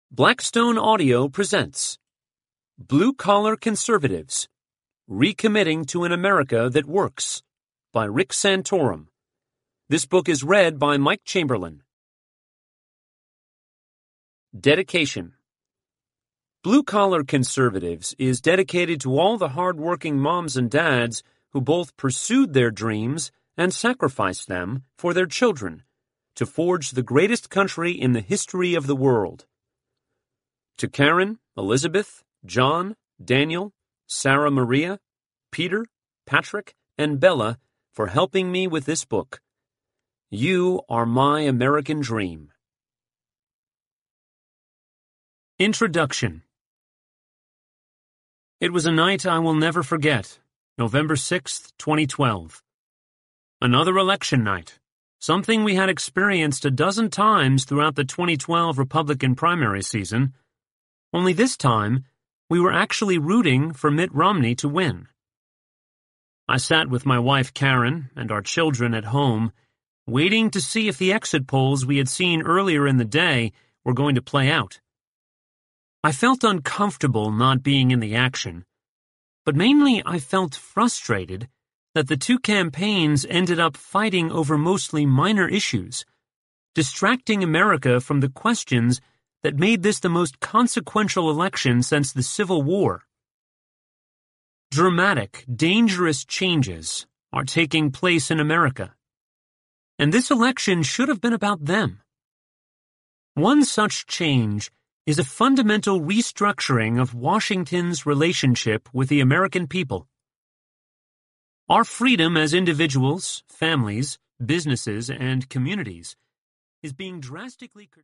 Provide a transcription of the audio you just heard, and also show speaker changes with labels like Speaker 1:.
Speaker 1: Blackstone Audio presents Blue Collar Conservatives, Recommitting to an America That Works by Rick Santorum. This book is read by Mike Chamberlain. Dedication. Blue Collar Conservatives is dedicated to all the hard-working moms and dads who both pursued their dreams and sacrificed them for their children to forge the greatest country in the history of the world. To Karen, Elizabeth, John, Daniel, Sarah Maria, Peter, Patrick, and Bella for helping me with this book. You are my American dream. Introduction. It was a night I will never forget, November 6th, 2012. Another election night, something we had experienced a dozen times throughout the 2012 Republican primary season. Only this time, we were actually rooting for Mitt Romney to win. I sat with my wife Karen and our children at home, waiting to see if the exit polls we had seen earlier in the day were going to play out. I felt uncomfortable not being in the action, but mainly I felt frustrated that the two campaigns ended up fighting over mostly minor issues, distracting America from the questions that made this the most consequential election since the Civil War. Dramatic, dangerous changes are taking place in America, and this election should have been about them. One such change is a fundamental restructuring of Washington's relationship with the American people. Our freedom as individuals, families, businesses, and communities is being drastically curtailed.